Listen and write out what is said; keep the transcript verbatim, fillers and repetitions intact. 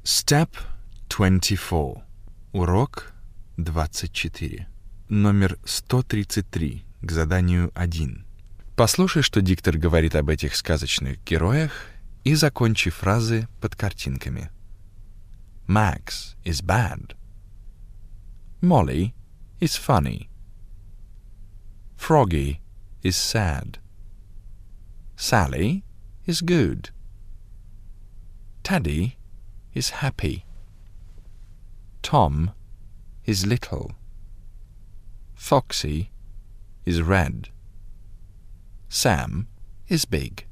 Step twenty-four. Урок двадцать четыре. Номер сто тридцать три к заданию один. Послушай, что диктор говорит об этих сказочных героях, и закончи фразы под картинками. Max is bad. Molly is funny. Froggy is sad. Sally is good. Teddy is happy. Tom is little. Foxy is red. Sam is big.